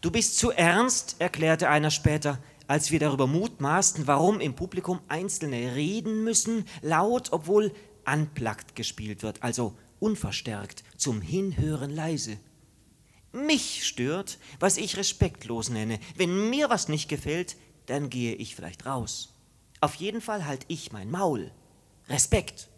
Du bist zu ernst, erklärte einer später, als wir darüber mutmaßten, warum im Publikum Einzelne reden müssen, laut, obwohl unplugged gespielt wird, also unverstärkt, zum Hinhören leise. Mich stört, was ich respektlos nenne. Wenn mir was nicht gefällt, dann gehe ich vielleicht raus. Auf jeden Fall halt ich mein Maul. Respekt.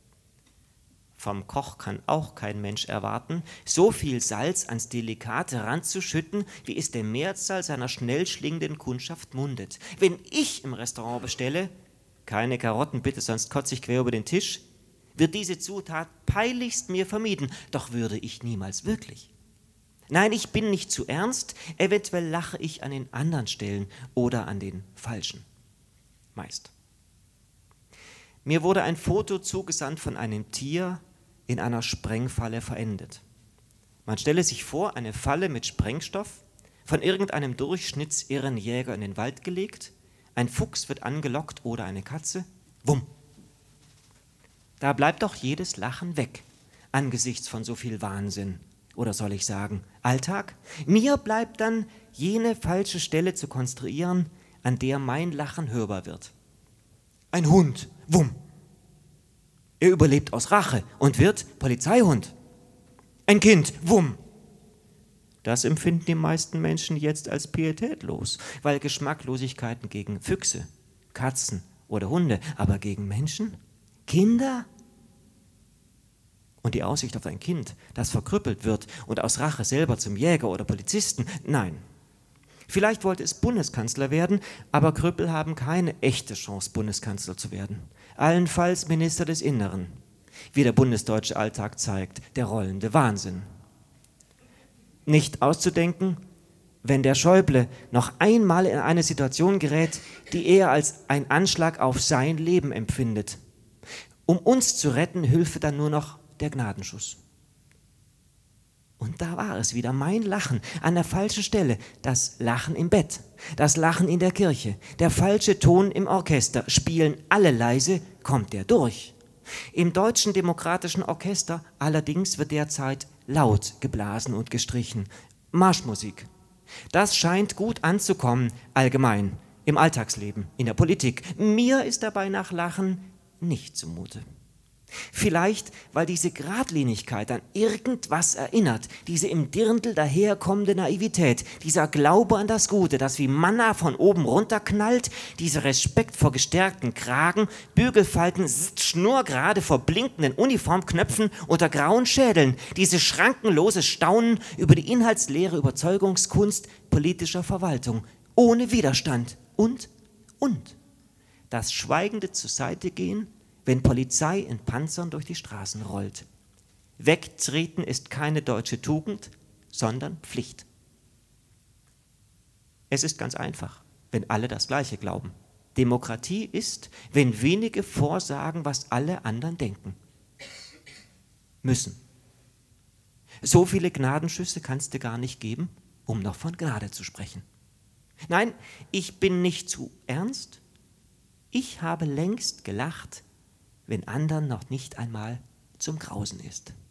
Vom Koch kann auch kein Mensch erwarten, so viel Salz ans delikate ranzuschütten, wie es der Mehrzahl seiner schnell schlingenden Kundschaft mundet. Wenn ich im Restaurant bestelle, keine Karotten bitte, sonst kotze ich quer über den Tisch, wird diese Zutat peinlichst mir vermieden, doch würde ich niemals wirklich. Nein, ich bin nicht zu ernst, eventuell lache ich an den anderen Stellen oder an den falschen. Meist. Mir wurde ein Foto zugesandt von einem Tier in einer Sprengfalle verendet. Man stelle sich vor, eine Falle mit Sprengstoff, von irgendeinem durchschnittsirren Jäger in den Wald gelegt, ein Fuchs wird angelockt oder eine Katze, wumm. Da bleibt doch jedes Lachen weg, angesichts von so viel Wahnsinn. Oder soll ich sagen, Alltag? Mir bleibt dann jene falsche Stelle zu konstruieren, an der mein Lachen hörbar wird. Ein Hund, wumm. Er überlebt aus Rache und wird Polizeihund. Ein Kind, wumm. Das empfinden die meisten Menschen jetzt als pietätlos, weil Geschmacklosigkeiten gegen Füchse, Katzen oder Hunde, aber gegen Menschen? Kinder? Und die Aussicht auf ein Kind, das verkrüppelt wird und aus Rache selber zum Jäger oder Polizisten? Nein. Vielleicht wollte es Bundeskanzler werden, aber Krüppel haben keine echte Chance, Bundeskanzler zu werden. Allenfalls Minister des Inneren. Wie der bundesdeutsche Alltag zeigt, der rollende Wahnsinn. Nicht auszudenken, wenn der Schäuble noch einmal in eine Situation gerät, die er als ein Anschlag auf sein Leben empfindet. Um uns zu retten, hülfe dann nur noch der Gnadenschuss. Und da war es wieder, mein Lachen an der falschen Stelle, das Lachen im Bett, das Lachen in der Kirche, der falsche Ton im Orchester. Spielen alle leise, kommt der durch. Im Deutschen Demokratischen Orchester allerdings wird derzeit laut geblasen und gestrichen. Marschmusik. Das scheint gut anzukommen, allgemein, im Alltagsleben, in der Politik. Mir ist dabei nach Lachen nicht zumute. Vielleicht, weil diese Gradlinigkeit an irgendwas erinnert, diese im Dirndl daherkommende Naivität, dieser Glaube an das Gute, das wie Manna von oben runterknallt, dieser Respekt vor gestärkten Kragen, Bügelfalten, schnurgerade vor blinkenden Uniformknöpfen unter grauen Schädeln, dieses schrankenlose Staunen über die inhaltsleere Überzeugungskunst politischer Verwaltung, ohne Widerstand und das schweigende Zuseite-Gehen, wenn Polizei in Panzern durch die Straßen rollt. Wegtreten ist keine deutsche Tugend, sondern Pflicht. Es ist ganz einfach, wenn alle das Gleiche glauben. Demokratie ist, wenn wenige vorsagen, was alle anderen denken. Müssen. So viele Gnadenschüsse kannst du gar nicht geben, um noch von Gnade zu sprechen. Nein, ich bin nicht zu ernst. Ich habe längst gelacht, wenn anderen noch nicht einmal zum Grausen ist.